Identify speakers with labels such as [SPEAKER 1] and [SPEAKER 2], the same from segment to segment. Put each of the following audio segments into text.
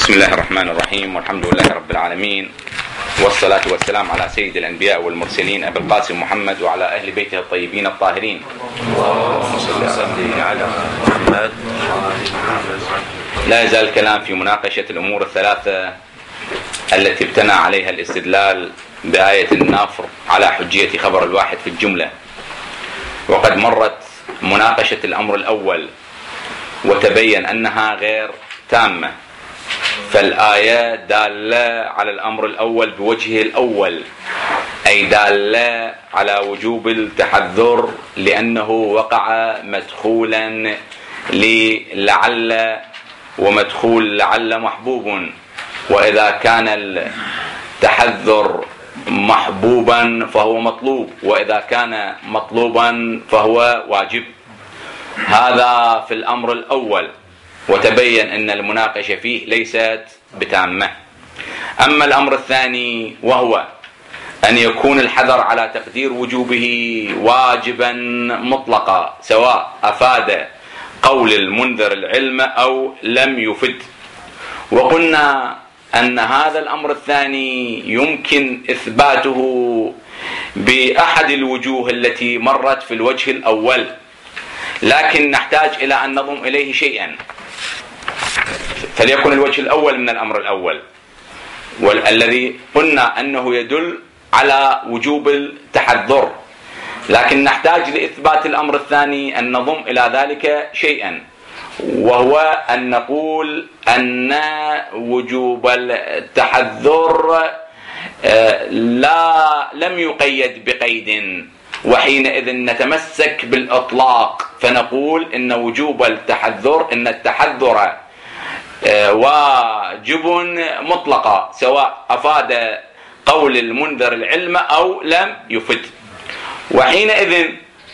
[SPEAKER 1] بسم الله الرحمن الرحيم، والحمد لله رب العالمين، والصلاة والسلام على سيد الأنبياء والمرسلين أبي القاسم محمد وعلى أهل بيته الطيبين الطاهرين. اللهم صل وسلم على محمد. لا يزال الكلام في مناقشة الأمور الثلاثة التي ابتنى عليها الاستدلال بآية النافر على حجية خبر الواحد في الجملة، وقد مرت مناقشة الأمر الأول وتبين أنها غير تامة، فالآية دالة على الأمر الأول بوجهه الأول، أي دالة على وجوب التحذر لأنه وقع مدخولا للعل، ومدخول لعل محبوب، وإذا كان التحذر محبوبا فهو مطلوب، وإذا كان مطلوبا فهو واجب. هذا في الأمر الأول، وتبين أن المناقشة فيه ليست بتامة. أما الأمر الثاني وهو أن يكون الحذر على تقدير وجوبه واجبا مطلقا، سواء أفاد قول المنذر العلم أو لم يفد، وقلنا أن هذا الأمر الثاني يمكن إثباته بأحد الوجوه التي مرت في الوجه الأول، لكن نحتاج إلى أن نضم إليه شيئا، فليكن الوجه الأول من الأمر الأول، والذي قلنا أنه يدل على وجوب التحذر، لكن نحتاج لإثبات الأمر الثاني أن نضم إلى ذلك شيئا، وهو أن نقول أن وجوب التحذر لم يقيد بقيد، وحينئذ نتمسك بالإطلاق فنقول إن وجوب التحذر، إن التحذر واجب مطلقا، سواء أفاد قول المنذر العلم أو لم يفد. وحينئذ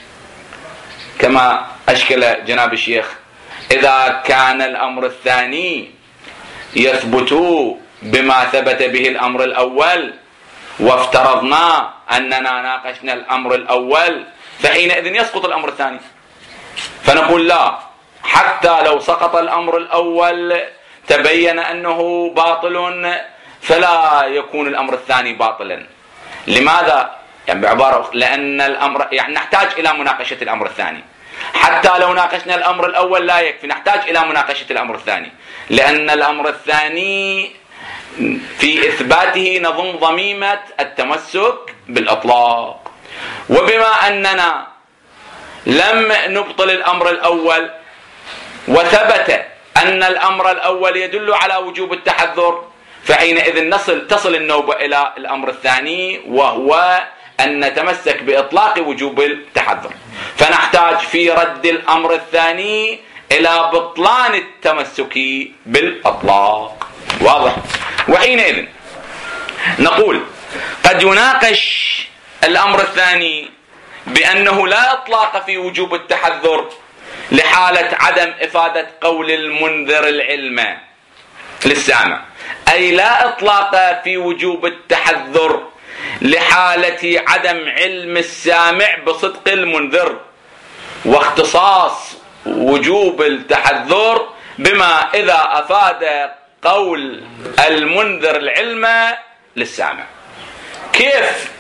[SPEAKER 1] كما أشكل جناب الشيخ، إذا كان الأمر الثاني يثبت بما ثبت به الأمر الأول، وافترضنا أننا ناقشنا الأمر الأول، فحينئذ يسقط الأمر الثاني، فنقول لا، حتى لو سقط الأمر الأول تبين أنه باطل فلا يكون الأمر الثاني باطلا. لماذا؟ يعني بعبارة، لأن الأمر نحتاج إلى مناقشة الأمر الثاني، حتى لو ناقشنا الأمر الأول لا يكفي، نحتاج إلى مناقشة الأمر الثاني، لأن الأمر الثاني في إثباته نظم ضميمة التمسك بالإطلاق. وبما أننا لم نبطل الأمر الأول وثبت أن الأمر الأول يدل على وجوب التحذر، فحينئذ تصل النوبة إلى الأمر الثاني، وهو أن نتمسك بإطلاق وجوب التحذر، فنحتاج في رد الأمر الثاني إلى بطلان التمسك بالإطلاق. واضح؟ وحينئذ نقول قد يناقش الأمر الثاني بأنه لا إطلاق في وجوب التحذر لحالة عدم إفادة قول المنذر العلم للسامع، أي لا إطلاق في وجوب التحذر لحالة عدم علم السامع بصدق المنذر، واختصاص وجوب التحذر بما إذا أفاد قول المنذر العلم للسامع. كيف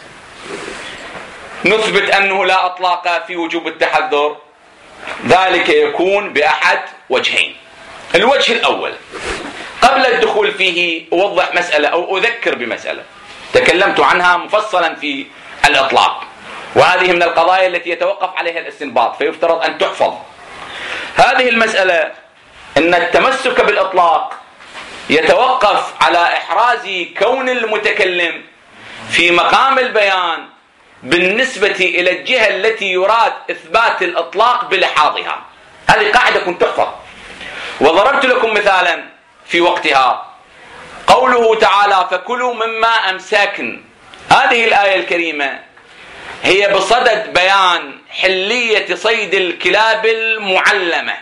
[SPEAKER 1] نثبت أنه لا إطلاق في وجوب التحذر؟ ذلك يكون بأحد وجهين. الوجه الأول، قبل الدخول فيه أوضح مسألة أو أذكر بمسألة تكلمت عنها مفصلا في الإطلاق، وهذه من القضايا التي يتوقف عليها الاستنباط، فيفترض أن تحفظ. هذه المسألة أن التمسك بالإطلاق يتوقف على إحراز كون المتكلم في مقام البيان بالنسبة إلى الجهة التي يراد إثبات الإطلاق بلحاظها. هذه قاعدة كنت تحفظ، وضربت لكم مثالا في وقتها، قوله تعالى فكلوا مما أمساكن. هذه الآية الكريمة هي بصدد بيان حلية صيد الكلاب المعلمة،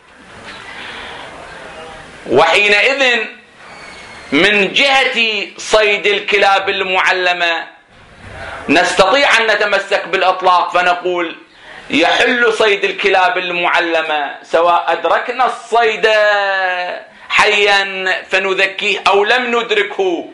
[SPEAKER 1] وحينئذ من جهة صيد الكلاب المعلمة نستطيع أن نتمسك بالإطلاق فنقول يحل صيد الكلاب المعلمة سواء أدركنا الصيد حيا فنذكيه أو لم ندركه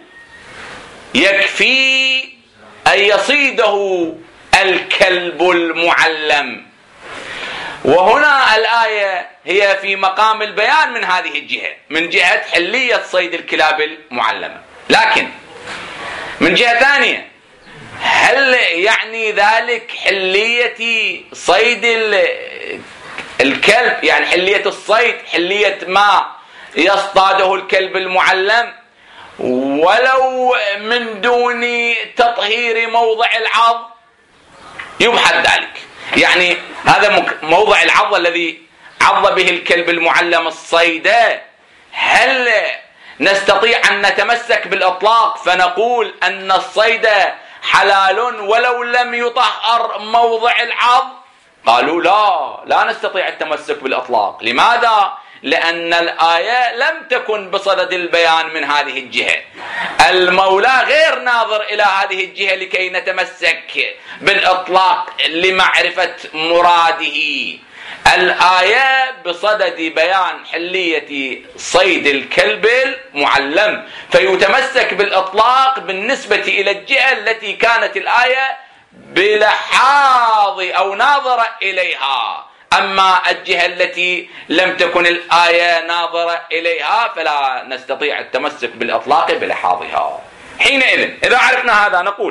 [SPEAKER 1] يكفي أن يصيده الكلب المعلم. وهنا الآية هي في مقام البيان من هذه الجهة، من جهة حلية صيد الكلاب المعلمة. لكن من جهة ثانية، هل يعني ذلك حلية صيد الكلب، يعني حلية الصيد، حلية ما يصطاده الكلب المعلم ولو من دون تطهير موضع العض؟ يبحث ذلك. يعني هذا موضع العض الذي عض به الكلب المعلم الصيد، هل نستطيع أن نتمسك بالإطلاق فنقول أن الصيد حلال ولو لم يطهر موضع العض؟ قالوا لا نستطيع التمسك بالإطلاق. لماذا؟ لأن الآية لم تكن بصدد البيان من هذه الجهة. المولى غير ناظر إلى هذه الجهة لكي نتمسك بالإطلاق لمعرفة مراده. الآية بصدد بيان حلية صيد الكلب المعلم، فيتمسك بالإطلاق بالنسبة إلى الجهة التي كانت الآية بلحاظ أو ناظرة إليها. أما الجهة التي لم تكن الآية ناظرة إليها فلا نستطيع التمسك بالإطلاق بلحاظها. حينئذ إذا عرفنا هذا نقول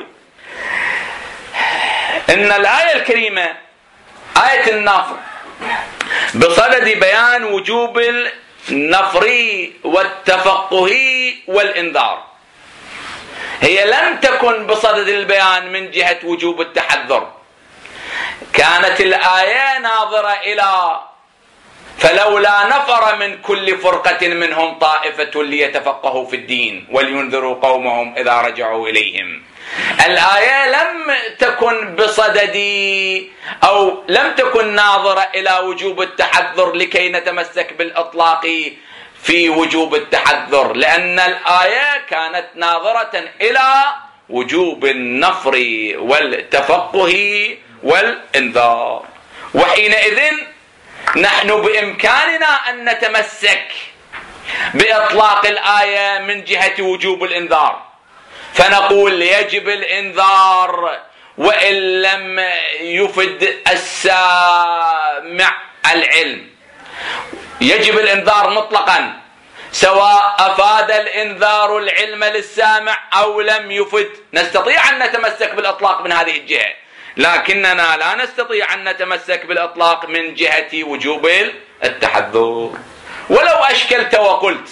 [SPEAKER 1] إن الآية الكريمة آية النفر بصدد بيان وجوب النفر والتفقه والإنذار، هي لم تكن بصدد البيان من جهة وجوب التحذر. كانت الآية ناظرة إلى فلولا نفر من كل فرقة منهم طائفة ليتفقهوا في الدين ولينذروا قومهم إذا رجعوا إليهم. الآية لم تكن بصدد أو لم تكن ناظرة إلى وجوب التحذر لكي نتمسك بالإطلاق في وجوب التحذر، لأن الآية كانت ناظرة إلى وجوب النفر والتفقه والإنذار. وحينئذ نحن بإمكاننا أن نتمسك بإطلاق الآية من جهة وجوب الإنذار، فنقول يجب الإنذار وإن لم يفد السامع العلم. يجب الإنذار مطلقا سواء أفاد الإنذار العلم للسامع أو لم يفد. نستطيع أن نتمسك بالإطلاق من هذه الجهة، لكننا لا نستطيع أن نتمسك بالإطلاق من جهة وجوب التحذر. ولو أشكلت وقلت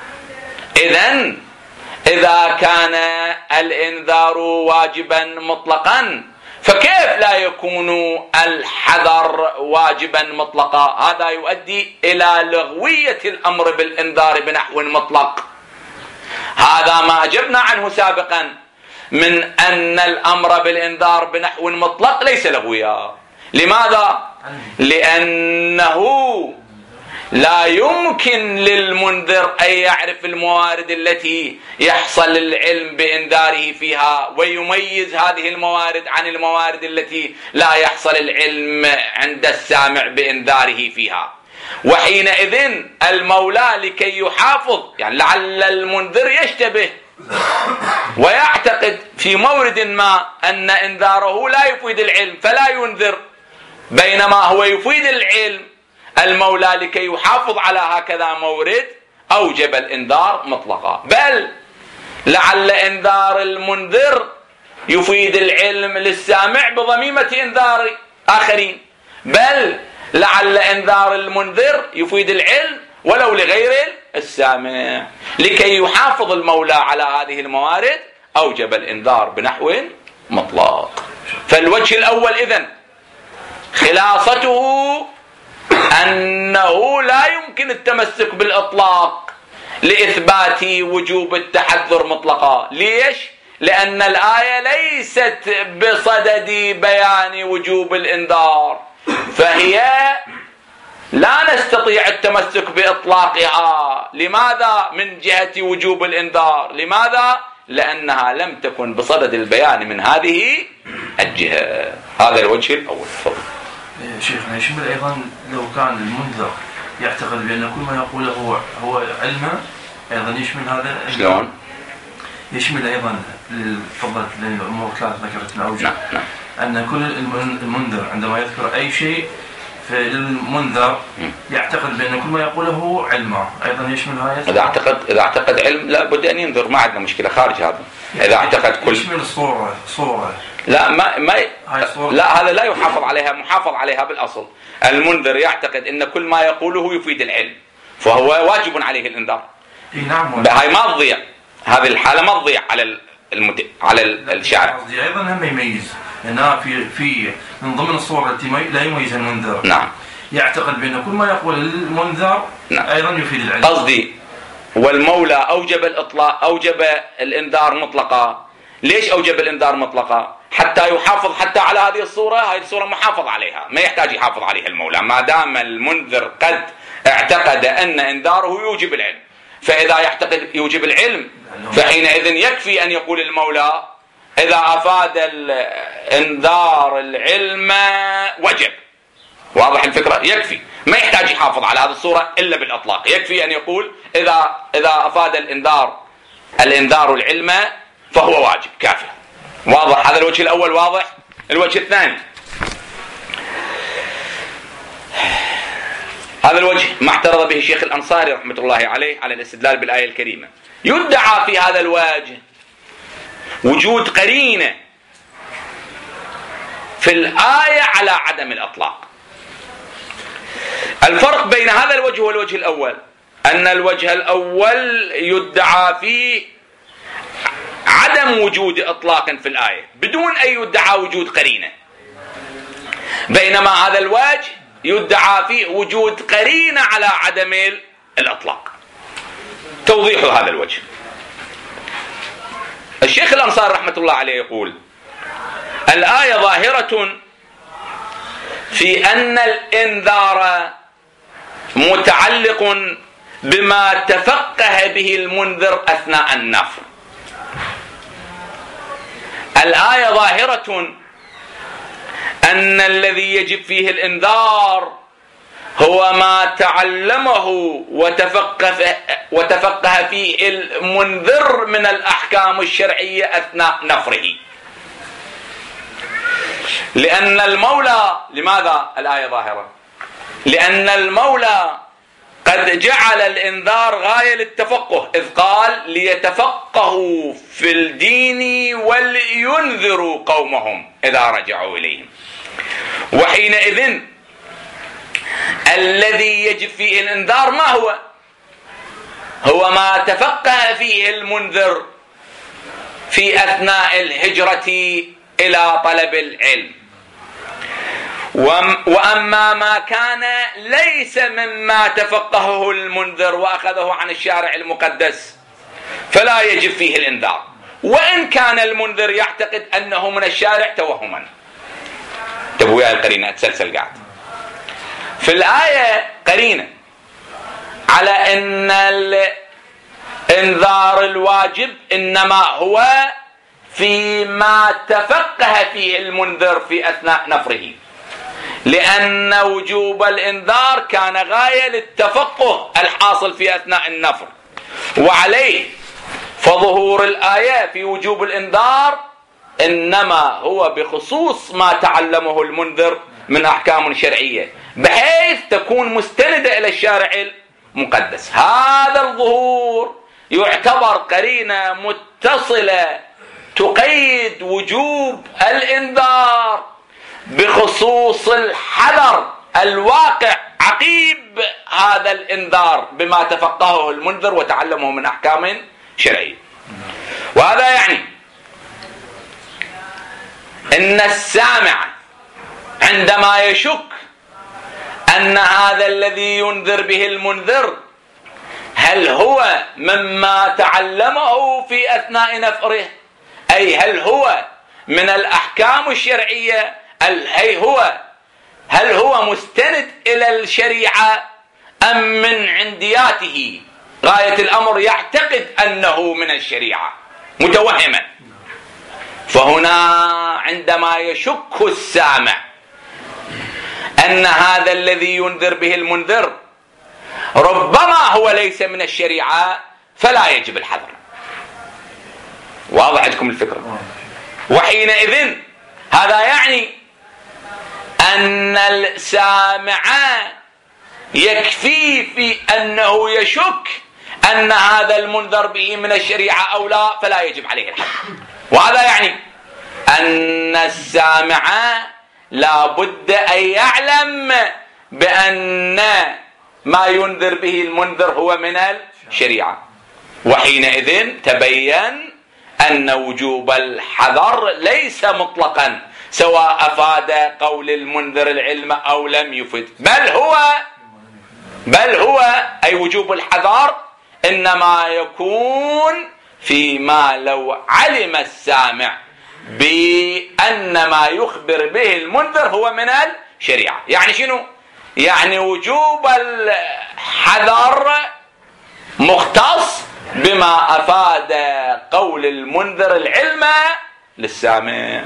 [SPEAKER 1] إذا كان الإنذار واجبا مطلقا فكيف لا يكون الحذر واجبا مطلقا؟ هذا يؤدي إلى لغوية الأمر بالإنذار بنحو مطلق. هذا ما أجبنا عنه سابقا من أن الأمر بالإنذار بنحو مطلق ليس لغويا. لماذا؟ لأنه لا يمكن للمنذر أن يعرف الموارد التي يحصل العلم بإنذاره فيها ويميز هذه الموارد عن الموارد التي لا يحصل العلم عند السامع بإنذاره فيها. وحينئذ المولى لكي يحافظ، يعني لعل المنذر يشتبه ويعتقد في مورد ما أن إنذاره لا يفيد العلم فلا ينذر، بينما هو يفيد العلم. المولى لكي يحافظ على هكذا مورد أوجب الإنذار مطلقا. بل لعل إنذار المنذر يفيد العلم للسامع بضميمة إنذار آخرين، بل لعل إنذار المنذر يفيد العلم ولو لغير السامع. لكي يحافظ المولى على هذه الموارد أوجب الإنذار بنحو مطلق. فالوجه الأول إذن خلاصته أنه لا يمكن التمسك بالإطلاق لإثبات وجوب التحذر مطلقا. ليش؟ لأن الآية ليست بصدد بيان وجوب الإنذار، فهي لا نستطيع التمسك بإطلاقها. لماذا؟ من جهة وجوب الإنذار. لماذا؟ لأنها لم تكن بصدد البيان من هذه الجهة. هذا الوجه الأول.
[SPEAKER 2] شيخنا يشمل أيضا لو كان المنذر يعتقد بأن كل ما يقوله هو علمه أيضا يشمل هذا.
[SPEAKER 1] شلون؟
[SPEAKER 2] يشمل أيضا فضلت الأمور ثلاث ذكرت الأوجه.
[SPEAKER 1] نعم.
[SPEAKER 2] أن كل المنذر عندما يذكر أي شيء في المنذر يعتقد بأن كل ما يقوله علمه أيضا يشمل هذا.
[SPEAKER 1] إذا اعتقد علم لا بد أن ينذر، ما عندنا مشكلة خارج هذا. إذا اعتقد كل
[SPEAKER 2] يشمل صورة
[SPEAKER 1] لا لا، هذا لا يحافظ عليها، محافظ عليها بالأصل. المنذر يعتقد أن كل ما يقوله يفيد العلم، فهو واجب عليه الإنذار.
[SPEAKER 2] نعم.
[SPEAKER 1] هاي ما تضيع، هذه الحالة ما تضيع على الشارع.
[SPEAKER 2] أيضا هم يميز لأنها في من ضمن الصور التي لا يميزها المنذر.
[SPEAKER 1] نعم.
[SPEAKER 2] يعتقد بأن كل ما يقول المنذر
[SPEAKER 1] نعم.
[SPEAKER 2] أيضا يفيد العلم.
[SPEAKER 1] قصدي والمولى أوجب الإطلاق، أوجب الإنذار مطلقا. ليش أوجب الإنذار مطلقا؟ حتى يحافظ حتى على هذه الصورة. هذه الصورة محافظ عليها، ما يحتاج يحافظ عليها المولى، ما دام المنذر قد اعتقد أن إنذاره يوجب العلم. فإذا يعتقد يوجب العلم فحينئذ يكفي أن يقول المولى إذا أفاد الإنذار العلم وجب. واضح الفكرة؟ يكفي، ما يحتاج يحافظ على هذه الصورة إلا بالإطلاق. يكفي أن يقول إذا أفاد الإنذار العلم فهو واجب، كافي. واضح هذا الوجه الأول؟ واضح. الوجه الثاني، هذا الوجه ما اعترض به الشيخ الأنصاري رحمة الله عليه على الاستدلال بالآية الكريمة. يدعى في هذا الوجه وجود قرينة في الآية على عدم الإطلاق. الفرق بين هذا الوجه والوجه الأول أن الوجه الأول يدعى فيه عدم وجود إطلاق في الآية بدون أن يدعى وجود قرينة، بينما هذا الوجه يدعى فيه وجود قرينة على عدم الإطلاق. توضيح هذا الوجه، الشيخ الأنصاري رحمة الله عليه يقول الآية ظاهرة في أن الإنذار متعلق بما تفقه به المنذر أثناء النفر. الآية ظاهرة أن الذي يجب فيه الإنذار هو ما تعلمه وتفقه فيه المنذر من الأحكام الشرعية أثناء نفره. لأن المولى، لماذا الآية ظاهرة؟ لأن المولى قد جعل الإنذار غاية للتفقه، إذ قال ليتفقهوا في الدين ولينذروا قومهم إذا رجعوا إليهم. وحينئذ الذي يجب فيه الإنذار ما هو؟ هو ما تفقه فيه المنذر في أثناء الهجرة إلى طلب العلم. وأما ما كان ليس مما تفقهه المنذر وأخذه عن الشارع المقدس فلا يجب فيه الإنذار، وإن كان المنذر يعتقد أنه من الشارع توهما. تبويا القرينة أتسلسل قاعد في الآية قرينة على أن الإنذار الواجب إنما هو فيما تفقه فيه المنذر في أثناء نفره، لأن وجوب الإنذار كان غاية للتفقه الحاصل في أثناء النفر، وعليه فظهور الآية في وجوب الإنذار إنما هو بخصوص ما تعلمه المنذر من أحكام شرعية بحيث تكون مستندة إلى الشارع المقدس. هذا الظهور يعتبر قرينة متصلة تقيد وجوب الإنذار بخصوص الحذر الواقع عقيب هذا الإنذار بما تفقهه المنذر وتعلمه من أحكام شرعية. وهذا يعني إن السامع عندما يشك أن هذا الذي ينذر به المنذر هل هو مما تعلمه في أثناء نفره، أي هل هو من الأحكام الشرعية، هل هو مستند إلى الشريعة أم من عندياته غاية الأمر يعتقد أنه من الشريعة متوهما. فهنا عندما يشك السامع أن هذا الذي ينذر به المنذر ربما هو ليس من الشريعة فلا يجب الحذر. واضح عندكم الفكرة؟ وحينئذ هذا يعني أن السامع يكفي في أنه يشك أن هذا المنذر به من الشريعة أو لا، فلا يجب عليه الحذر. وهذا يعني أن السامع لا بد أن يعلم بأن ما ينذر به المنذر هو من الشريعة، وحينئذ تبين أن وجوب الحذر ليس مطلقا سواء أفاد قول المنذر العلم أو لم يفد، بل هو أي وجوب الحذر إنما يكون فيما لو علم السامع بأن ما يخبر به المنذر هو من الشريعة. يعني شنو؟ يعني وجوب الحذر مختص بما أفاد قول المنذر العلم للسامع.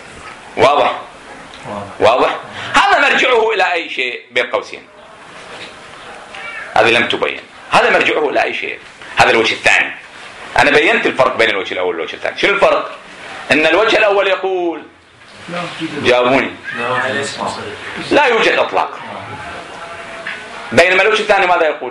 [SPEAKER 1] واضح؟ هذا مرجعه إلى أي شيء بين قوسين، هذه لم تبين، هذا مرجعه إلى أي شيء. هذا الوجه الثاني. أنا بينت الفرق بين الوجه الأول والوجه الثاني. شنو الفرق؟ إن الوجه الأول يقول جاوبوني لا يوجد إطلاق، بينما الوجه الثاني ماذا يقول؟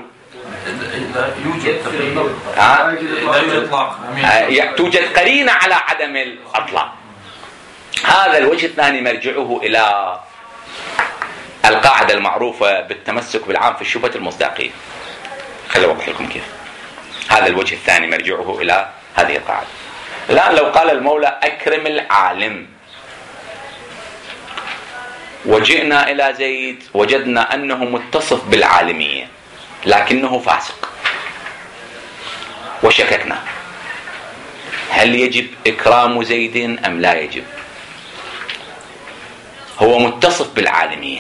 [SPEAKER 1] توجد قرينة على عدم الإطلاق. هذا الوجه الثاني مرجعه إلى القاعدة المعروفة بالتمسك بالعام في الشبهة المصداقية. خليني أوضح لكم كيف. هذا الوجه الثاني مرجعه إلى هذه القاعدة. الآن لو قال المولى أكرم العالم، وجئنا إلى زيد وجدنا أنه متصف بالعالمية لكنه فاسق، وشككنا هل يجب إكرام زيد أم لا يجب؟ هو متصف بالعالمية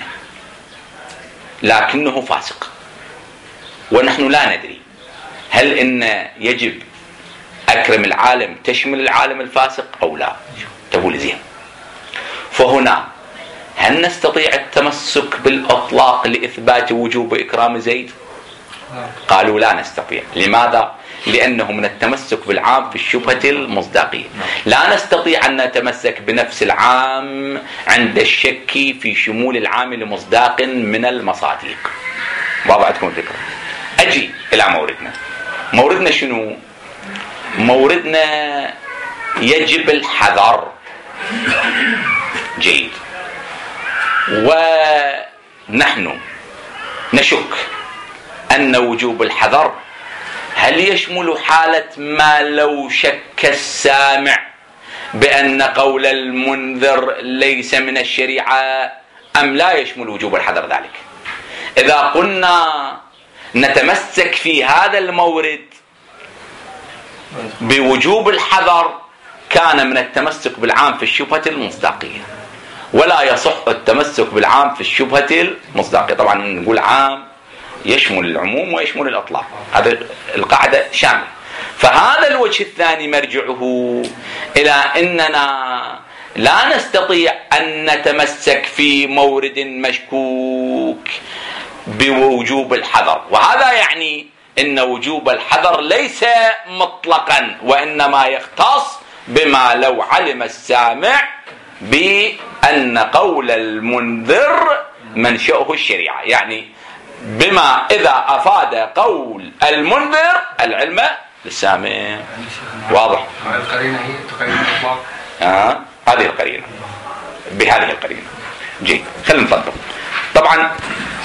[SPEAKER 1] لكنه فاسق، ونحن لا ندري هل إن يجب أكرم العالم تشمل العالم الفاسق أو لا. تقول زين، فهنا هل نستطيع التمسك بالإطلاق لإثبات وجوب إكرام زيد؟ قالوا لا نستطيع. لماذا؟ لأنه من التمسك بالعام في الشبهة المصداقية. لا نستطيع أن نتمسك بنفس العام عند الشك في شمول العام لمصداق من المصادق. واضحتكم الفكرة؟ أجي إلى موردنا شنو؟ موردنا يجب الحذر. جيد. ونحن نشك أن وجوب الحذر هل يشمل حالة ما لو شك السامع بأن قول المنذر ليس من الشريعة أم لا يشمل وجوب الحذر ذلك. إذا قلنا نتمسك في هذا المورد بوجوب الحذر كان من التمسك بالعام في الشبهة المصداقية، ولا يصح التمسك بالعام في الشبهة المصداقية. طبعا نقول عام يشمل العموم ويشمل الإطلاق، هذه القاعدة شاملة. فهذا الوجه الثاني مرجعه إلى أننا لا نستطيع أن نتمسك في مورد مشكوك بوجوب الحذر، وهذا يعني أن وجوب الحذر ليس مطلقا، وإنما يختص بما لو علم السامع بأن قول المنذر منشأه الشريعة، يعني بما إذا أفاد قول المنذر العلم للسامع. واضح؟
[SPEAKER 3] القرينة هي تقرين الإطلاق.
[SPEAKER 1] هذه القرينة، بهذه القرينة. جيد، خلينا نفضل. طبعا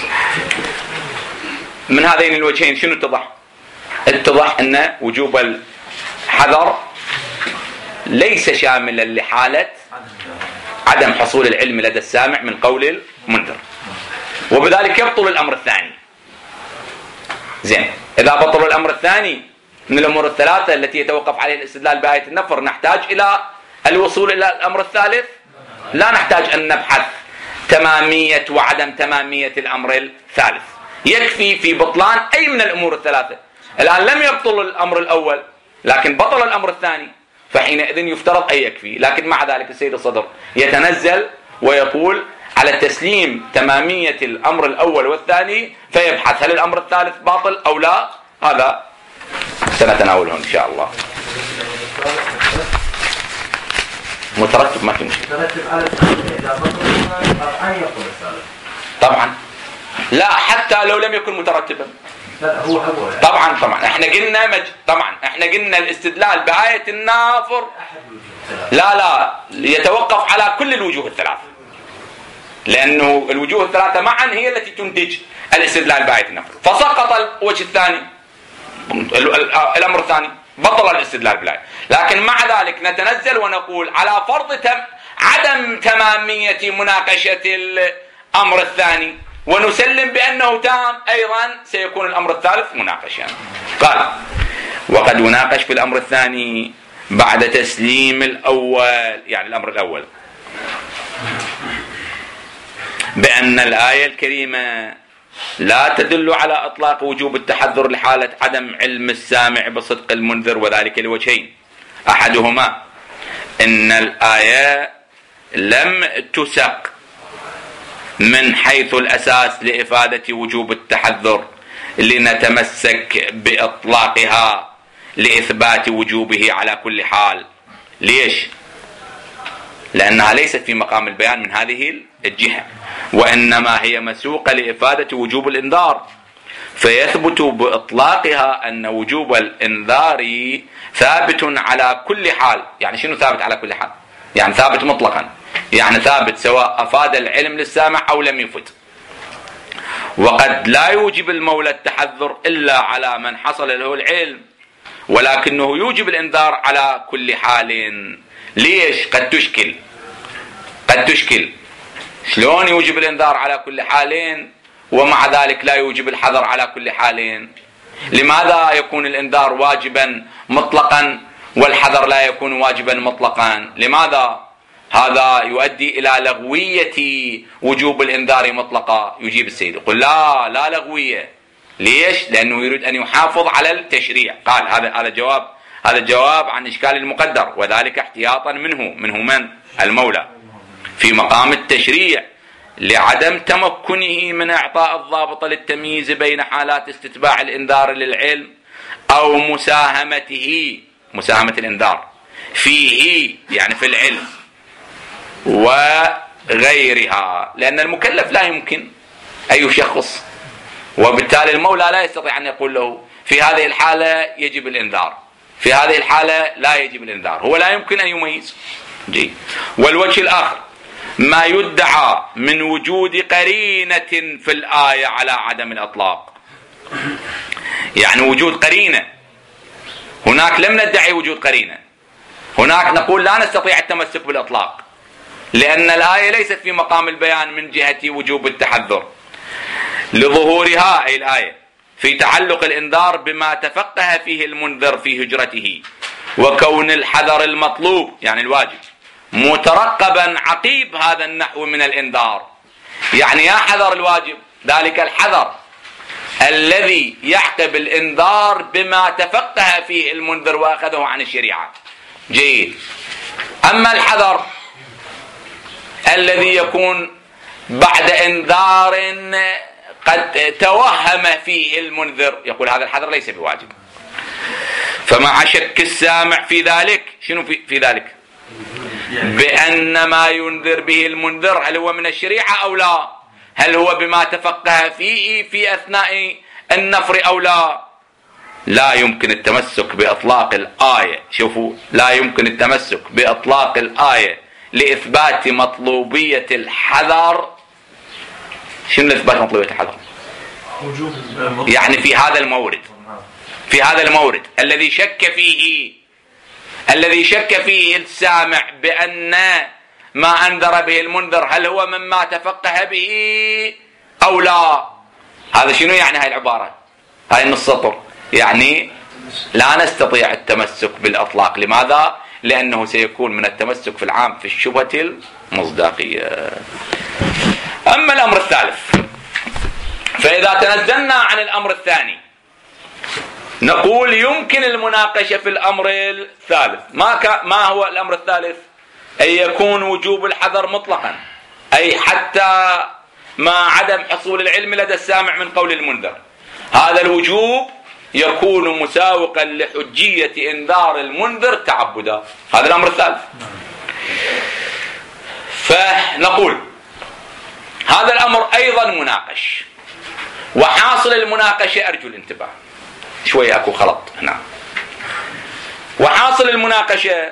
[SPEAKER 1] من هذين الوجهين شنو اتضح أن وجوب الحذر ليس شاملا لحالة عدم حصول العلم لدى السامع من قول المنذر، وبذلك يبطل الأمر الثاني. زين، إذا بطل الأمر الثاني من الأمور الثلاثة التي يتوقف عليه الاستدلال بآية النفر، نحتاج إلى الوصول إلى الأمر الثالث؟ لا نحتاج أن نبحث تمامية وعدم تمامية الأمر الثالث، يكفي في بطلان أي من الأمور الثلاثة. الآن لم يبطل الأمر الأول لكن بطل الأمر الثاني، فحينئذ يفترض أن يكفي. لكن مع ذلك السيد الصدر يتنزل ويقول على تسليم تمامية الأمر الأول والثاني فيبحث هل الأمر الثالث باطل أو لا. هذا سنتناوله إن شاء الله. مترتب ما في مشكلة.
[SPEAKER 4] مترتب على الثالث إذا بطل قطعا يقول الثالث.
[SPEAKER 1] طبعا لا، حتى لو لم يكن مترتبا.
[SPEAKER 4] لا هو
[SPEAKER 1] طبعا احنا قلنا الاستدلال بآية النافر لا يتوقف على كل الوجوه الثلاث، لأنه الوجوه الثلاثة معا هي التي تنتج الاستدلال بآية النافر. فسقط الوجه الثاني، الأمر الثاني بطل الاستدلال بالآية. لكن مع ذلك نتنزل ونقول على فرض عدم تمامية مناقشة الأمر الثاني ونسلم بأنه تام، أيضا سيكون الأمر الثالث مناقشا. قال وقد يناقش في الأمر الثاني بعد تسليم الأول، يعني الأمر الأول، بأن الآية الكريمة لا تدل على إطلاق وجوب التحذر لحالة عدم علم السامع بصدق المنذر، وذلك لوجهين: أحدهما إن الآية لم تسق من حيث الأساس لإفادة وجوب التحذر لنتمسك بإطلاقها لإثبات وجوبه على كل حال. ليش؟ لأنها ليست في مقام البيان من هذه الجهة، وإنما هي مسوقة لإفادة وجوب الإنذار، فيثبت بإطلاقها أن وجوب الإنذار ثابت على كل حال. يعني شنو ثابت على كل حال؟ يعني ثابت مطلقا، يعني ثابت سواء أفاد العلم للسامع أو لم يفد. وقد لا يوجب المولى التحذر إلا على من حصل له العلم، ولكنه يوجب الإنذار على كل حال. ليش؟ قد تشكل شلون يوجب الإنذار على كل حال ومع ذلك لا يوجب الحذر على كل حال؟ لماذا يكون الإنذار واجبا مطلقا والحذر لا يكون واجبا مطلقا؟ لماذا؟ هذا يؤدي إلى لغوية وجوب الإنذار مطلقا. يجيب السيد يقول لا لغوية. ليش؟ لأنه يريد أن يحافظ على التشريع. قال هذا جواب عن إشكال المقدر، وذلك احتياطا منه من المولى في مقام التشريع لعدم تمكنه من إعطاء الضابط للتمييز بين حالات استتباع الإنذار للعلم أو مساهمة الإنذار فيه، يعني في العلم وغيرها، لأن المكلف لا يمكن أن يشخص، وبالتالي المولى لا يستطيع أن يقول له في هذه الحالة يجب الإنذار، في هذه الحالة لا يجب الإنذار، هو لا يمكن أن يميز. والوجه الآخر ما يدعى من وجود قرينة في الآية على عدم الإطلاق، يعني وجود قرينة. هناك لم ندعي وجود قرينة، هناك نقول لا نستطيع التمسك بالإطلاق لأن الآية ليست في مقام البيان من جهة وجوب التحذر لظهورها، أي الآية، في تعلق الإنذار بما تفقه فيه المنذر في هجرته، وكون الحذر المطلوب يعني الواجب مترقبا عقيب هذا النحو من الإنذار. يعني يا حذر الواجب، ذلك الحذر الذي يعقب الإنذار بما تفقه فيه المنذر وأخذه عن الشريعة. جيد. أما الحذر الذي يكون بعد إنذار قد توهم فيه المنذر، يقول هذا الحذر ليس بواجب. فمع شك السامع في ذلك، شنو في ذلك؟ بأن ما ينذر به المنذر هل هو من الشريعة أو لا؟ هل هو بما تفقه فيه في أثناء النفر أو لا؟ لا يمكن التمسك بإطلاق الآية. شوفوا، لا يمكن التمسك بإطلاق الآية لإثبات مطلوبية الحذر. شنو إثبات مطلوبية الحذر؟ يعني في هذا المورد الذي شك فيه السامع بأن ما أنذر به المنذر هل هو مما تفقه به أو لا. هذا شنو يعني هاي العبارة، هاي النص سطر؟ يعني لا نستطيع التمسك بالإطلاق. لماذا؟ لأنه سيكون من التمسك في العام في الشبهة المصداقية. أما الأمر الثالث، فإذا تنزلنا عن الأمر الثاني نقول يمكن المناقشة في الأمر الثالث. ما هو الأمر الثالث؟ أن يكون وجوب الحذر مطلقا أي حتى مع عدم حصول العلم لدى السامع من قول المنذر، هذا الوجوب يكون مساوقا لحجية إنذار المنذر تعبدا. هذا الأمر الثالث. فنقول هذا الأمر أيضا مناقش، وحاصل المناقشة أرجو الانتباه شوية، أكو خلط هنا. وحاصل المناقشة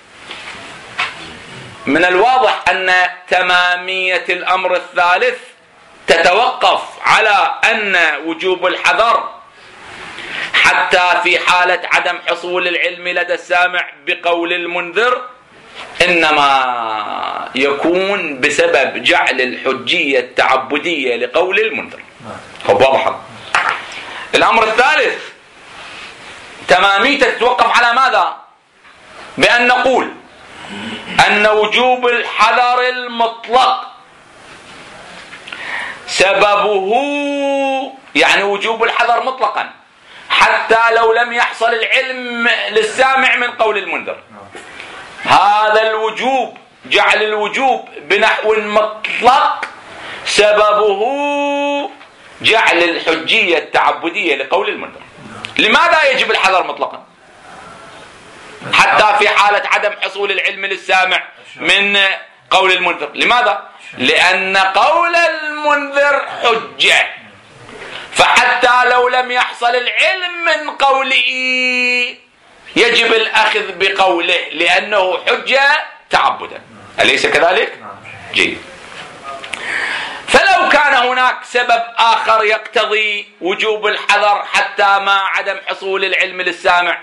[SPEAKER 1] من الواضح أن تمامية الأمر الثالث تتوقف على أن وجوب الحذر حتى في حالة عدم حصول العلم لدى السامع بقول المنذر إنما يكون بسبب جعل الحجية التعبدية لقول المنذر. واضح. الأمر الثالث تماميته تتوقف على ماذا؟ بأن نقول أن وجوب الحذر المطلق سببه، يعني وجوب الحذر مطلقا حتى لو لم يحصل العلم للسامع من قول المنذر، هذا الوجوب جعل الوجوب بنحو مطلق سببه جعل الحجية التعبدية لقول المنذر. لماذا يجب الحذر مطلقا حتى في حالة عدم حصول العلم للسامع من قول المنذر؟ لماذا؟ لأن قول المنذر حجة، فحتى لو لم يحصل العلم من قوله يجب الأخذ بقوله لأنه حجة تعبدا. أليس كذلك؟ جيد. فلو كان هناك سبب آخر يقتضي وجوب الحذر حتى مع عدم حصول العلم للسامع،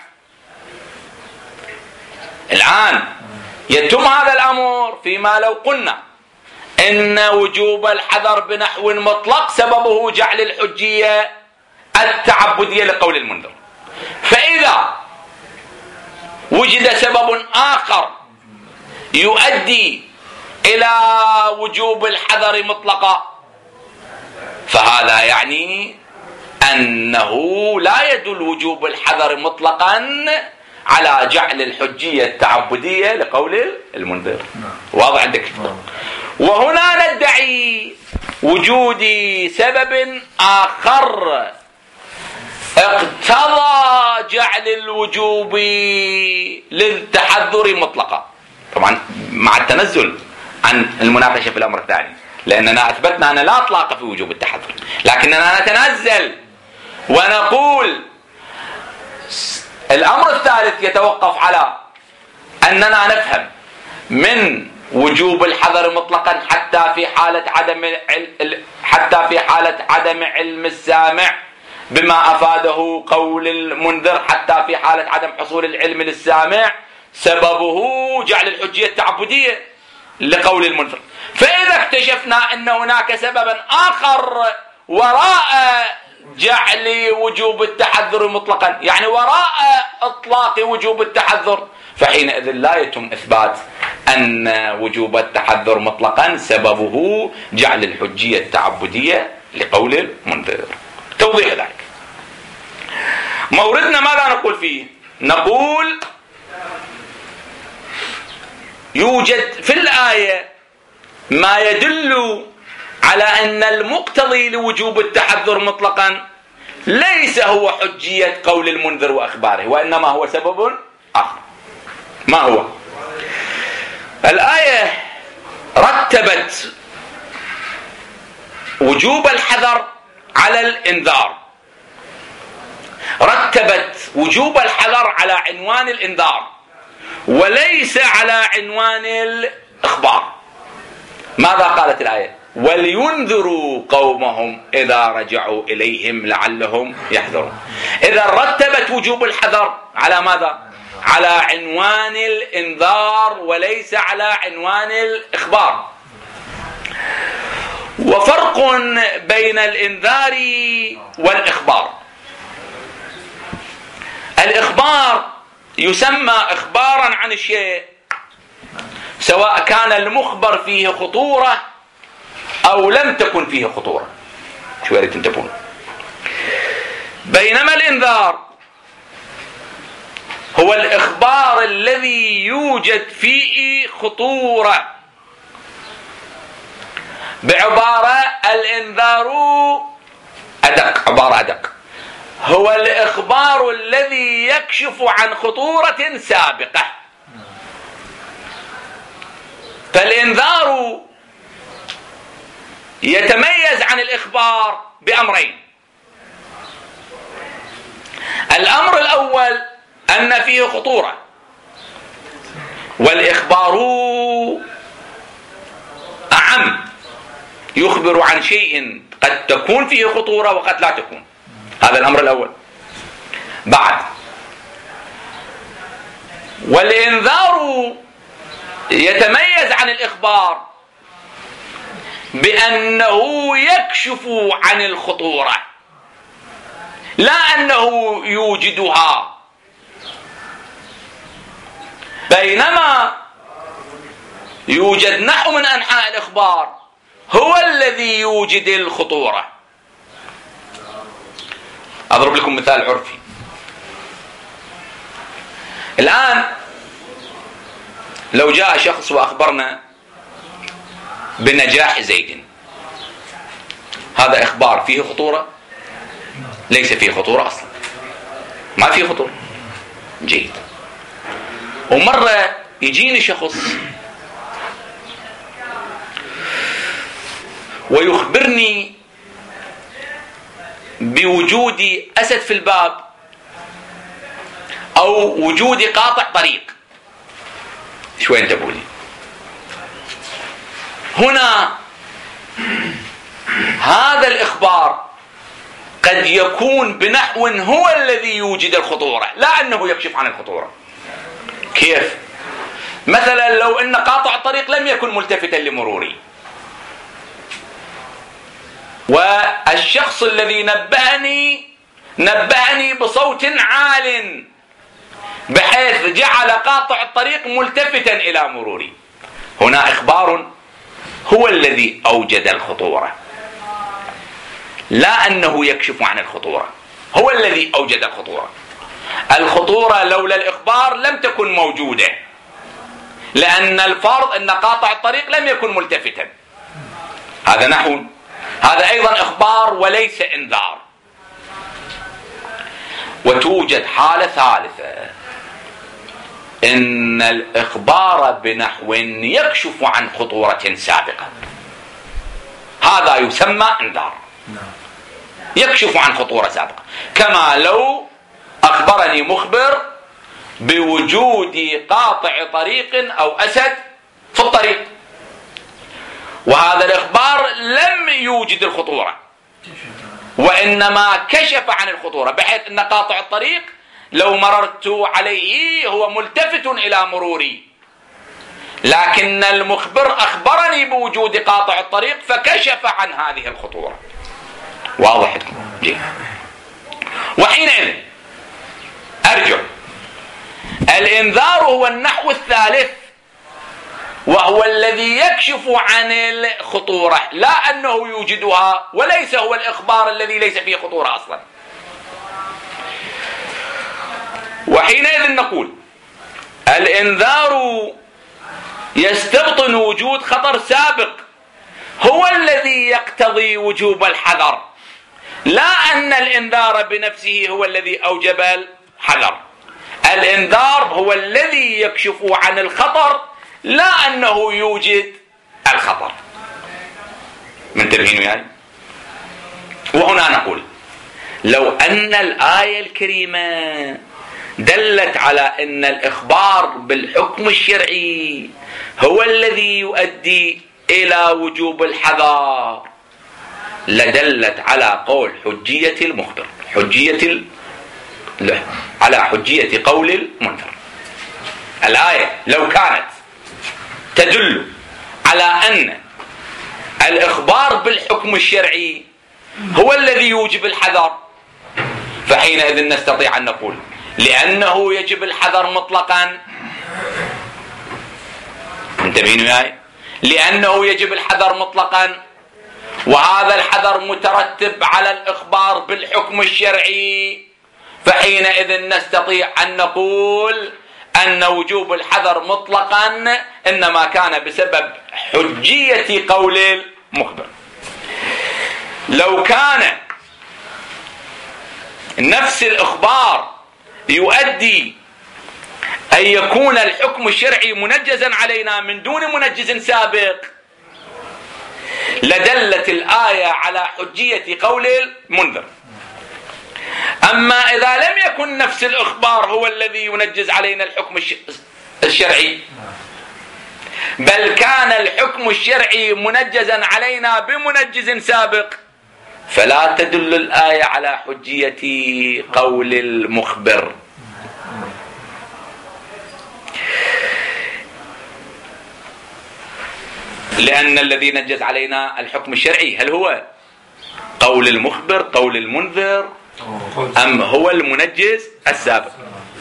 [SPEAKER 1] الآن يتم هذا الأمر فيما لو قلنا إن وجوب الحذر بنحو مطلق سببه جعل الحجية التعبدية لقول المنذر. فإذا وجد سبب آخر يؤدي إلى وجوب الحذر مطلقا، فهذا يعني أنه لا يدل وجوب الحذر مطلقا على جعل الحجية التعبدية لقول المنذر. واضح عندك؟ وهنا ندعي وجود سبب آخر اقتضى جعل الوجوب للتحذر مطلقا، طبعا مع التنزل عن المناقشة في الأمر الثاني، لأننا أثبتنا أن لا إطلاق في وجوب التحذر، لكننا نتنزل ونقول الأمر الثالث يتوقف على أننا نفهم من وجوب الحذر مطلقا حتى في حالة عدم علم السامع بما أفاده قول المنذر، حتى في حالة عدم حصول العلم للسامع سببه جعل الحجية التعبدية لقول المنذر. فإذا اكتشفنا أن هناك سببا آخر وراء جعل وجوب التحذر مطلقا، يعني وراء إطلاق وجوب التحذر، فحينئذ لا يتم إثبات أن وجوب التحذر مطلقا سببه جعل الحجية التعبدية لقول المنذر. توضيح ذلك موردنا ماذا نقول فيه؟ نقول يوجد في الآية ما يدل على أن المقتضي لوجوب التحذر مطلقا ليس هو حجية قول المنذر وأخباره، وإنما هو سبب آخر. ما هو؟ الآية رتبت وجوب الحذر على الإنذار، رتبت وجوب الحذر على عنوان الإنذار وليس على عنوان الإخبار. ماذا قالت الآية؟ ولينذروا قومهم إذا رجعوا إليهم لعلهم يحذرون. إذا رتبت وجوب الحذر على ماذا؟ على عنوان الإنذار وليس على عنوان الإخبار. وفرق بين الإنذار والإخبار. الإخبار يسمى إخبارا عن الشيء سواء كان المخبر فيه خطورة أو لم تكن فيه خطورة. شو يريد تنتبهون؟ بينما الإنذار هو الإخبار الذي يوجد فيه خطورة بعبارة الإنذار أدق، عبارة أدق، هو الإخبار الذي يكشف عن خطورة سابقة. فالإنذار يتميز عن الإخبار بأمرين. الأمر الأول أن فيه خطورة، والإخبار أعم، يخبر عن شيء قد تكون فيه خطورة وقد لا تكون. هذا الأمر الأول. بعد، والإنذار يتميز عن الإخبار بأنه يكشف عن الخطورة، لا أنه يوجدها. بينما يوجد نحو من أنحاء الإخبار هو الذي يوجد الخطورة. أضرب لكم مثال عرفي. الآن لو جاء شخص وأخبرنا بنجاح زيد، هذا إخبار فيه خطورة؟ ليس فيه خطورة أصلا، ما فيه خطورة. جيد. ومرة يجيني شخص ويخبرني بوجود أسد في الباب أو وجود قاطع طريق. شو انتبهوا لي هنا؟ هذا الإخبار قد يكون بنحو هو الذي يوجد الخطورة، لا أنه يكشف عن الخطورة. كيف؟ مثلا لو أن قاطع الطريق لم يكن ملتفتا لمروري، والشخص الذي نبهني بصوت عال بحيث جعل قاطع الطريق ملتفتا إلى مروري، هنا إخبار هو الذي أوجد الخطورة، لا أنه يكشف عن الخطورة، هو الذي أوجد الخطورة. الخطورة لولا الإخبار لم تكن موجودة، لأن الفرض أن قاطع الطريق لم يكن ملتفتا. هذا نحو، هذا أيضا إخبار وليس إنذار. وتوجد حالة ثالثة، إن الإخبار بنحو يكشف عن خطورة سابقة، هذا يسمى إنذار، يكشف عن خطورة سابقة. كما لو أخبرني مخبر بوجود قاطع طريق أو أسد في الطريق، وهذا الإخبار لم يوجد الخطورة وإنما كشف عن الخطورة، بحيث أن قاطع الطريق لو مررت عليه هو ملتفت إلى مروري، لكن المخبر أخبرني بوجود قاطع الطريق فكشف عن هذه الخطورة. واضح لكم؟ جيد. وحينئذ أرجع، الإنذار هو النحو الثالث، وهو الذي يكشف عن الخطورة، لا أنه يوجدها، وليس هو الإخبار الذي ليس فيه خطورة أصلا. وحينئذ نقول الإنذار يستبطن وجود خطر سابق، هو الذي يقتضي وجوب الحذر، لا أن الإنذار بنفسه هو الذي أوجب الحذر. الإنذار هو الذي يكشف عن الخطر، لا أنه يوجد الخطر. منتبهين يعني؟ وهنا نقول لو أن الآية الكريمة دلت على أن الإخبار بالحكم الشرعي هو الذي يؤدي إلى وجوب الحذر، لدلت على قول حجية المخبر، على حجية قول المنذر. الآية لو كانت تدل على أن الإخبار بالحكم الشرعي هو الذي يوجب الحذر، فحينئذ نستطيع أن نقول لأنه يجب الحذر مطلقا. انتبهين معي؟ لأنه يجب الحذر مطلقا، وهذا الحذر مترتب على الإخبار بالحكم الشرعي، فحينئذ نستطيع أن نقول أن وجوب الحذر مطلقا إنما كان بسبب حجية قول مخبر. لو كان نفس الإخبار يؤدي أن يكون الحكم الشرعي منجزا علينا من دون منجز سابق لدلت الآية على حجية قول المنذر. أما إذا لم يكن نفس الإخبار هو الذي ينجز علينا الحكم الشرعي، بل كان الحكم الشرعي منجزا علينا بمنجز سابق، فلا تدل الآية على حجية قول المخبر. لأن الذي نجز علينا الحكم الشرعي هل هو قول المخبر، قول المنذر، أم هو المنجز السابق؟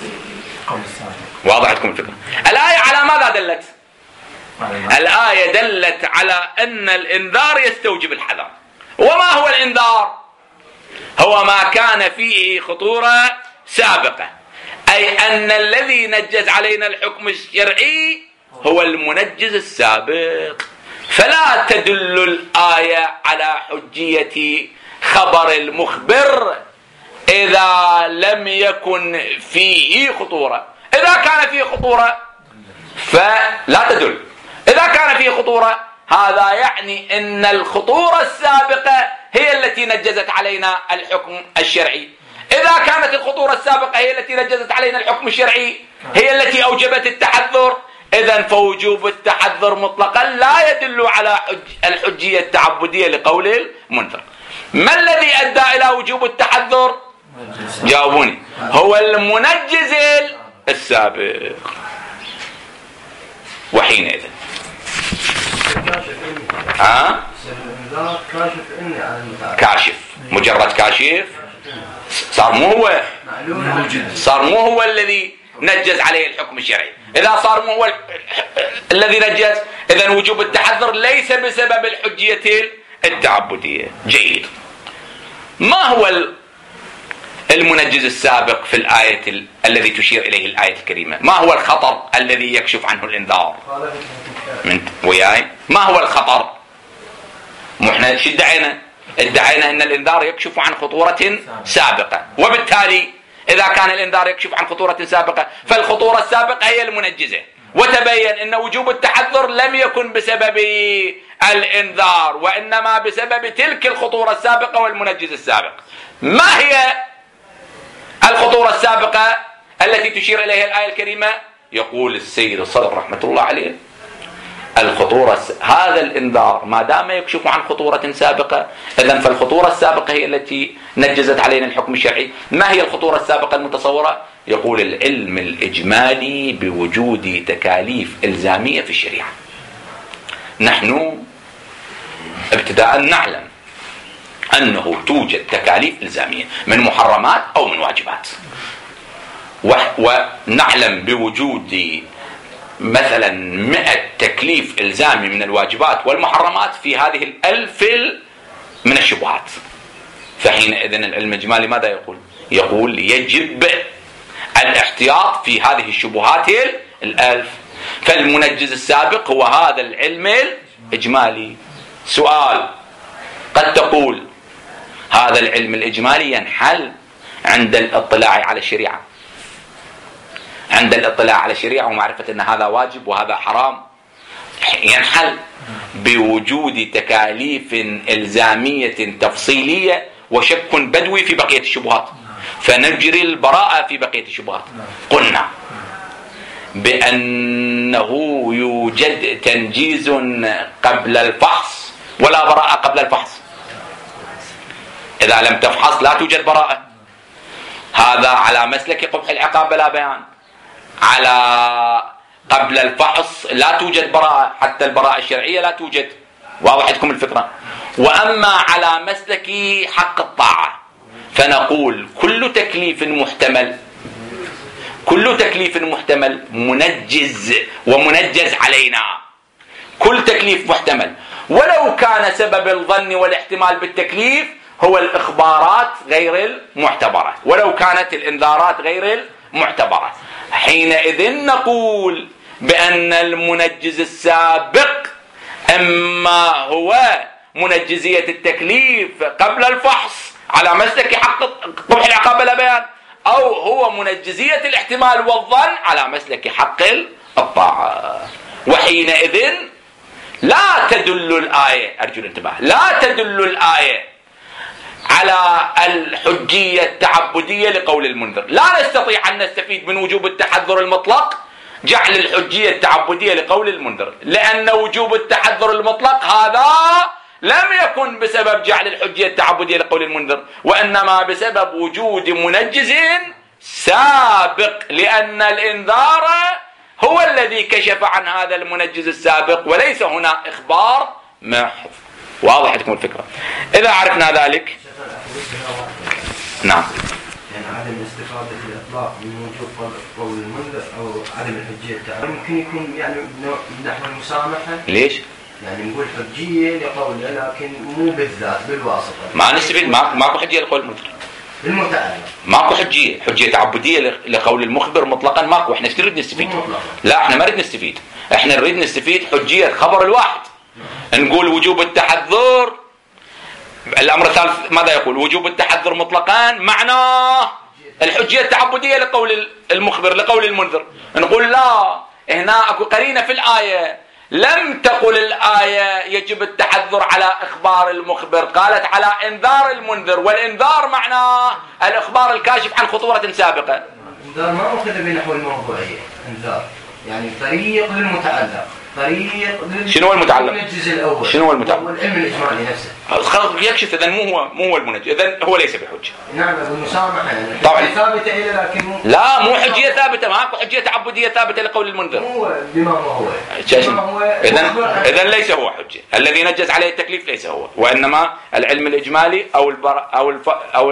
[SPEAKER 1] واضح لكم الفكرة؟ الآية على ماذا دلت؟ الآية دلت على أن الإنذار يستوجب الحذر. وما هو الإنذار؟ هو ما كان فيه خطورة سابقة، أي أن الذي نجز علينا الحكم الشرعي هو المنجز السابق. فلا تدل الآية على حجية خبر المخبر إذا لم يكن فيه خطورة. إذا كان فيه خطورة فلا تدل. إذا كان فيه خطورة هذا يعني أن الخطورة السابقة هي التي نجزت علينا الحكم الشرعي. إذا كانت الخطورة السابقة هي التي نجزت علينا الحكم الشرعي هي التي أوجبت التحذر، إذن فوجوب التحذر مطلقا لا يدل على الحجية التعبدية لقول المنذر. ما الذي أدى إلى وجوب التحذر؟ جاوبوني. هو المنجز السابق. وحينئذ كاشف، مجرد كاشف صار مو هو الذي نجز عليه الحكم الشرعي. إذا صار مو هو الذي نجز، إذن وجوب التحذر ليس بسبب الحجية التعبدية. جيد. ما هو المنجز السابق في الآية الذي تشير إليه الآية الكريمة؟ ما هو الخطر الذي يكشف عنه الإنذار؟ وياي ما هو الخطر؟ احنا شو ادعينا ان الانذار يكشف عن خطورة سابقة، وبالتالي اذا كان الانذار يكشف عن خطورة سابقة فالخطورة السابقة هي المنجزة، وتبين ان وجوب التحذر لم يكن بسبب الانذار وانما بسبب تلك الخطورة السابقة والمنجز السابق. ما هي الخطورة السابقة التي تشير اليها الآية الكريمة؟ يقول السيد الصدر رحمة الله عليه الخطورة هذا الإنذار ما دام يكشف عن خطورة سابقة، إذن فالخطورة السابقة هي التي نجزت علينا الحكم الشرعي. ما هي الخطورة السابقة المتصورة؟ يقول العلم الإجمالي بوجود تكاليف إلزامية في الشريعة. نحن ابتداء نعلم أنه توجد تكاليف إلزامية من محرمات أو من واجبات، ونعلم بوجود مثلا 100 تكليف إلزامي من الواجبات والمحرمات في هذه 1000 من الشبهات. فحينئذ العلم الإجمالي ماذا يقول يجب الاحتياط في هذه الشبهات 1000. فالمنجز السابق هو هذا العلم الإجمالي. سؤال: قد تقول هذا العلم الإجمالي ينحل عند الاطلاع على الشريعة، عند الاطلاع على الشريعة ومعرفة أن هذا واجب وهذا حرام، ينحل بوجود تكاليف إلزامية تفصيلية وشك بدوي في بقية الشبهات، فنجري البراءة في بقية الشبهات. قلنا بأنه يوجد تنجيز قبل الفحص ولا براءة قبل الفحص. إذا لم تفحص لا توجد براءة. هذا على مسلك قبح العقاب بلا بيان. على قبل الفحص لا توجد براءة، حتى البراءة الشرعية لا توجد. واضح لكم الفكرة؟ وأما على مسلك حق الطاعة فنقول كل تكليف محتمل منجز ومنجز علينا. كل تكليف محتمل ولو كان سبب الظن والاحتمال بالتكليف هو الإخبارات غير المعتبرة، ولو كانت الإنذارات غير المعتبرة. حينئذ نقول بأن المنجز السابق إما هو منجزية التكليف قبل الفحص على مسلك حق قبح العقاب بلا بيان، أو هو منجزية الاحتمال والظن على مسلك حق الطاعة. وحينئذ لا تدل الآية، أرجو الانتباه، لا تدل الآية على الحجية التعبدية لقول المنذر. لا نستطيع أن نستفيد من وجوب التحذر المطلق جعل الحجية التعبدية لقول المنذر، لأن وجوب التحذر المطلق هذا لم يكن بسبب جعل الحجية التعبدية لقول المنذر، وإنما بسبب وجود منجز سابق، لأن الإنذار هو الذي كشف عن هذا المنجز السابق، وليس هنا إخبار محض. واضح تكون الفكرة؟ إذا عرفنا ذلك نعم.
[SPEAKER 4] يعني عدم الاستفادة في الإطلاق من وجود قول المنذر أو عدم الحجية التعبدية ممكن يكون يعني نحو المسامحة.
[SPEAKER 1] ليش؟
[SPEAKER 4] يعني نقول حجية لقول، لكن مو بالذات بالواسطة.
[SPEAKER 1] ما نستفيد، ماكو حجية لقول المنذر.
[SPEAKER 4] بالمتعلق
[SPEAKER 1] ماكو حجية تعبدية لقول المخبر مطلقا ماكو. احنا ايش نريد نستفيد؟ لا احنا ما نريد نستفيد، احنا نريد نستفيد حجية خبر الواحد. نقول وجوب التحذر، الأمر الثالث ماذا يقول؟ وجوب التحذر مطلقا معناه الحجية التعبدية لقول المخبر لقول المنذر. نقول لا، هنا اكو قرينة في الآية، لم تقل الآية يجب التحذر على إخبار المخبر، قالت على إنذار المنذر، والإنذار معناه الإخبار الكاشف عن خطورة سابقة.
[SPEAKER 4] إنذار ما أخذ بنحو الموضوعية، إنذار يعني طريق للمتعلق، طريق
[SPEAKER 1] شنو هو المتعلق؟
[SPEAKER 4] المنجز الأول.
[SPEAKER 1] شنو هو المتعلق؟
[SPEAKER 4] هو العلم الإجمالي نفسه.
[SPEAKER 1] خلاص يكشف، إذن مو هو المنجز، إذن هو ليس بحجة.
[SPEAKER 4] نعم بالمسامحة يعني.
[SPEAKER 1] طبعا
[SPEAKER 4] ثابتة إلى لكن
[SPEAKER 1] لا مو حجية ثابتة، ماكو حجية تعبدية ثابتة لقول المنذر.
[SPEAKER 4] هو بما هو.
[SPEAKER 1] إذن ليس هو حجة، الذي نجز عليه التكليف ليس هو، وإنما العلم الإجمالي أو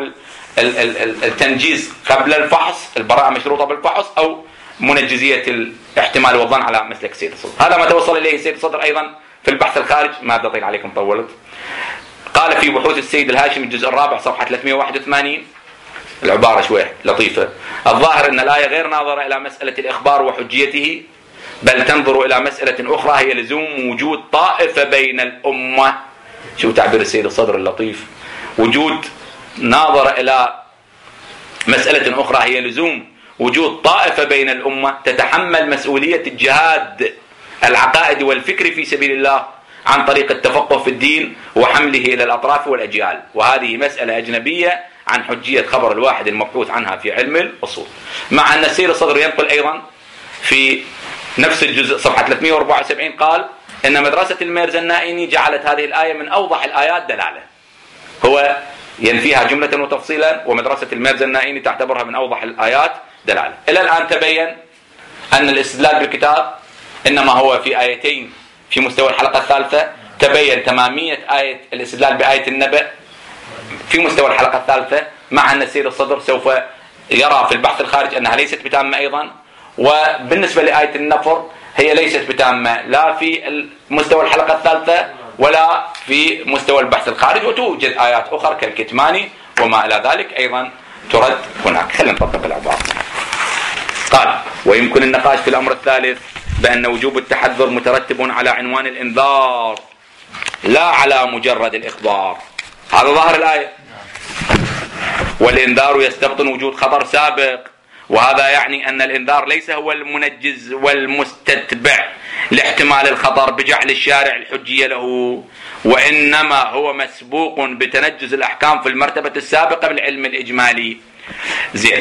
[SPEAKER 1] التنجيز قبل الفحص، البراءة مشروطة بالفحص، أو منجزية الاحتمال والظن على مسلك السيد الصدر. هذا ما توصل إليه السيد الصدر أيضا في البحث الخارج. ما أطيل عليكم طولت. قال في بحوث السيد الهاشمي الجزء الرابع صفحة 381 العبارة شوية لطيفة: الظاهر أن الآية غير ناظرة إلى مسألة الإخبار وحجيته، بل تنظر إلى مسألة أخرى هي لزوم وجود طائفة بين الأمة. شو تعبير السيد الصدر اللطيف؟ وجود ناظر إلى مسألة أخرى هي لزوم وجود طائفة بين الأمة تتحمل مسؤولية الجهاد العقائدي والفكري في سبيل الله عن طريق التفقه في الدين وحمله إلى الأطراف والأجيال، وهذه مسألة أجنبية عن حجية خبر الواحد المبحوث عنها في علم الأصول. مع أن السيد الصدر ينقل أيضا في نفس الجزء صفحة 374 قال إن مدرسة الميرزا النائيني جعلت هذه الآية من أوضح الآيات دلالة. هو ينفيها جملة وتفصيلا، ومدرسة الميرزا النائيني تعتبرها من أوضح الآيات دلالة. إلى الآن تبين أن الاستدلال بالكتاب إنما هو في آيتين في مستوى الحلقة الثالثة. تبين تمامية آية الاستدلال بآية النبأ في مستوى الحلقة الثالثة، مع أن السيد الصدر سوف يرى في البحث الخارج أنها ليست بتامة أيضا. وبالنسبة لآية النفر هي ليست بتامة لا في مستوى الحلقة الثالثة ولا في مستوى البحث الخارج، وتوجد آيات أخرى كالكتماني وما إلى ذلك أيضا ترد هناك. خلينا نطبق العبارة. قال: ويمكن النقاش في الأمر الثالث بأن وجوب التحذر مترتب على عنوان الإنذار لا على مجرد الإخبار. هذا ظاهر الآية. والإنذار يستبطن وجود خطر سابق، وهذا يعني أن الإنذار ليس هو المنجز والمستتبع لاحتمال الخطر بجعل الشارع الحجية له، وإنما هو مسبوق بتنجز الأحكام في المرتبة السابقة بالعلم الإجمالي. زين،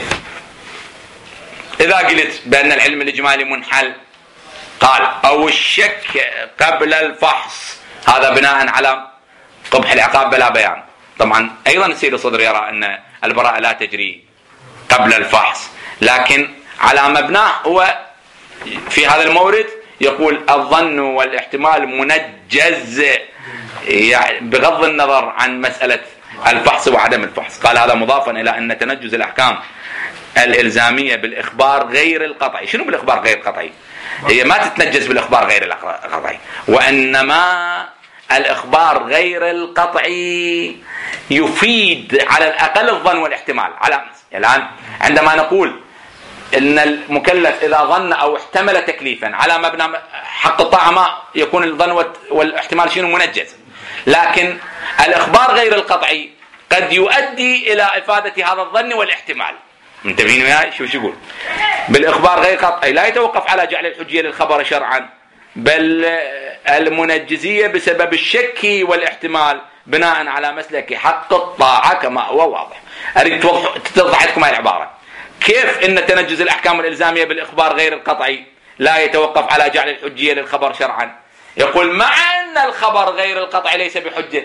[SPEAKER 1] إذا قلت بأن العلم الإجمالي منحل، قال أو الشك قبل الفحص، هذا بناء على قبح العقاب بلا بيان. طبعا أيضا السيد الصدر يرى أن البراءة لا تجري قبل الفحص، لكن على مبناه هو في هذا المورد يقول الظن والاحتمال منجز، يعني بغض النظر عن مسألة الفحص وعدم الفحص. قال هذا مضافا إلى أن تنجز الأحكام الإلزامية بالإخبار غير القطعي. شنو بالإخبار غير القطعي؟ هي ما تتنجز بالإخبار غير القطعي، وإنما الإخبار غير القطعي يفيد على الأقل الظن والاحتمال. على الآن عندما نقول إن المكلف إذا ظن أو احتمل تكليفا على مبنى حق الطاعة ما يكون الظن والاحتمال شنو منجز، لكن الإخبار غير القطعي قد يؤدي إلى إفادة هذا الظن والاحتمال. منتبهين وياي؟ شو يقول؟ بالإخبار غير قطعي لا يتوقف على جعل الحجية للخبر شرعا، بل المنجزية بسبب الشك والاحتمال بناء على مسلك حق الطاعة كما هو واضح. أريد تتضح لكم هاي العبارة. كيف إن تنجز الأحكام الإلزامية بالإخبار غير القطعي لا يتوقف على جعل الحجية للخبر شرعا؟ يقول مع أن الخبر غير القطعي ليس بحجة،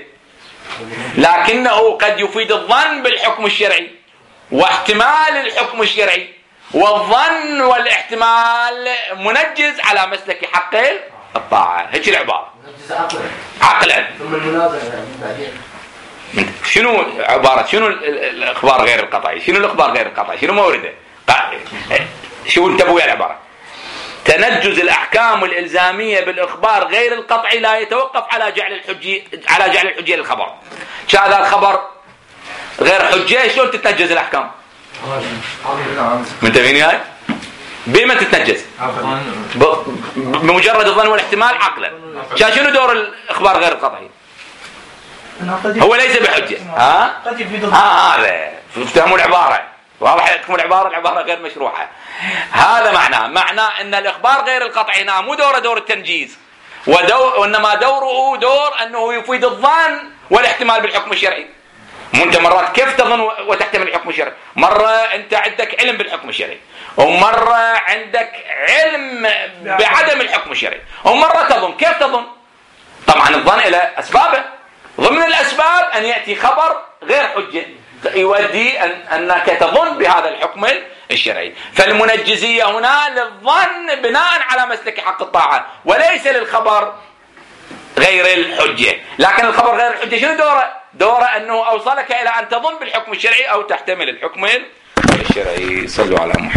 [SPEAKER 1] لكنه قد يفيد الظن بالحكم الشرعي واحتمال الحكم الشرعي، والظن والاحتمال منجز على مسلك حق الطاعة. هيك العبارة. عقلا.
[SPEAKER 4] ثم المناظرة بعدين.
[SPEAKER 1] شنو عبارة؟ شنو الإخبار غير القطعي؟ شنو الإخبار غير القطعي؟ شنو مورده؟ شو انتبهوا يا العبارة؟ تنجز الأحكام الإلزامية بالإخبار غير القطعي لا يتوقف على جعل الحجية للخبر. هذا الخبر غير حجة، شلون تتنجز الأحكام؟ منتبهين ياي؟ بما تتنجز بمجرد الظن والاحتمال عقلا. شنو دور الإخبار غير القطعي؟ هو ليس بحجة. هذا تفهموا العبارة؟ واضح لكم العبارة غير مشروحة. هذا معناه أن الإخبار غير القطعي هنا مو دور التنجيز، وإنما دوره دور أنه يفيد الظن والاحتمال بالحكم الشرعي. انت مرات كيف تظن وتحتمل الحكم الشرعي؟ مرة انت عندك علم بالحكم الشرعي، ومرة عندك علم بعدم الحكم الشرعي، ومرة تظن. كيف تظن؟ طبعا الظن الى اسبابه، ضمن الاسباب ان يأتي خبر غير حجة يؤدي انك تظن بهذا الحكم الشرعي. فالمنجزية هنا للظن بناء على مسلك حق الطاعة، وليس للخبر غير الحجة. لكن الخبر غير الحجة شنو دوره أنه أوصلك إلى أن تظن بالحكم الشرعي أو تحتمل الحكم الشرعي. صلوا على محمد.